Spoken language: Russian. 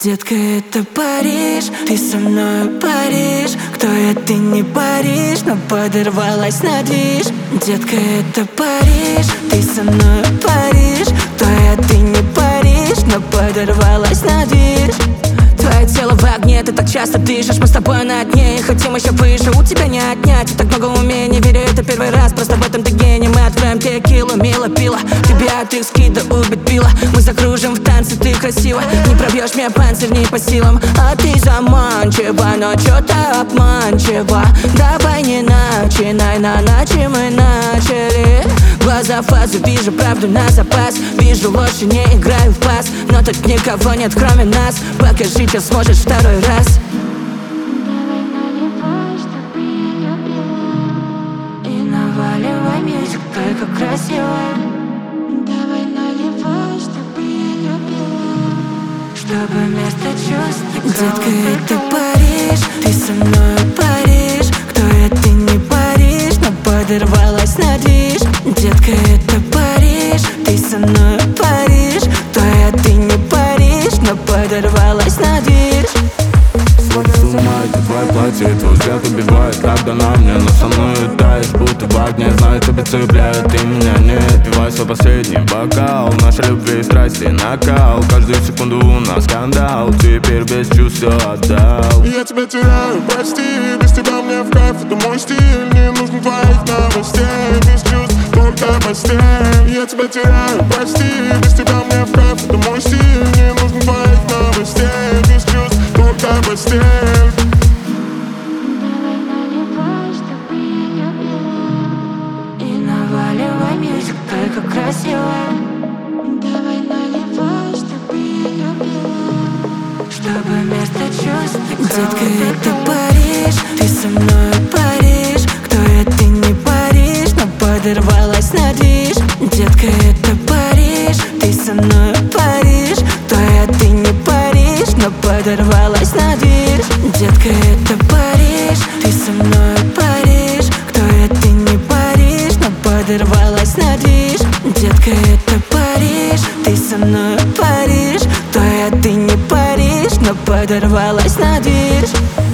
Детка, это Париж, ты со мной Париж. Кто я, ты не Париж, но подорвалась на движ. Детка, это Париж, ты со мной Париж. Кто я, ты не Париж, но подорвалась на движ. Твое тело в огне, ты так часто дышишь. Мы с тобой на дне и хотим еще выше. У тебя не отнять, и так много умений. Верю, это первый раз, просто в этом ты гений. Мы откроем текилу, мило пила. Тебя от их скида убит пила. Мы закружим в танце, ты красиво. Не пробьешь мне панцирь не по силам. А ты заманчива, но что-то обманчиво. Давай не начинай, на ночи мы начали. Глаза фазу, вижу правду на запас. Вижу ложь и не играю в пас. Но тут никого нет, кроме нас. Покажи, что сможешь второй раз. И наваливай мьюзик, только красиво. Давай наливай, чтобы я любила, чтобы вместо чувств ты Детка, это Париж, ты со мной Париж. Кто я, ты не Париж, но подорвалась на движ. Детка, это Париж, ты со мной Париж. Кто я, ты не Париж, но подорвалась на движ. Сводит с ума эти твои платья, твой взгляд убивает, когда на мне, но со мной таешь, будто в огне. Знаю, тебя цепляет, ты меня не отпивай свой последний бокал. Нашей любви, страсти, накал. Каждую секунду у нас скандал. Теперь без чувств все отдал. Я тебя теряю, прости. Без тебя мне в кайф, это мой стиль. Не нужно твоих новостей. Без чувств, только постель. Я тебя теряю, прости. Без тебя мне в кайф, это мой стиль. Не нужно твоих новостей. Без чувств, только постель. И наваливай мьюзик, только красиво. Давай наливай, чтобы я любила, Чтобы вместо чувств ты Детка, это Париж, ты со мной Париж. Кто я, ты не Париж, но подорвалась на движ. Детка, это Париж, ты со мной Париж. Кто я, ты не Париж, но подорвалась на движ. Детка, это Париж, ты со мной Париж. Кто я, ты не Париж, но подорвалась на движ. Детка, это Париж, ты со мной Париж. Кто я, ты не Париж, но подорвалась на движ.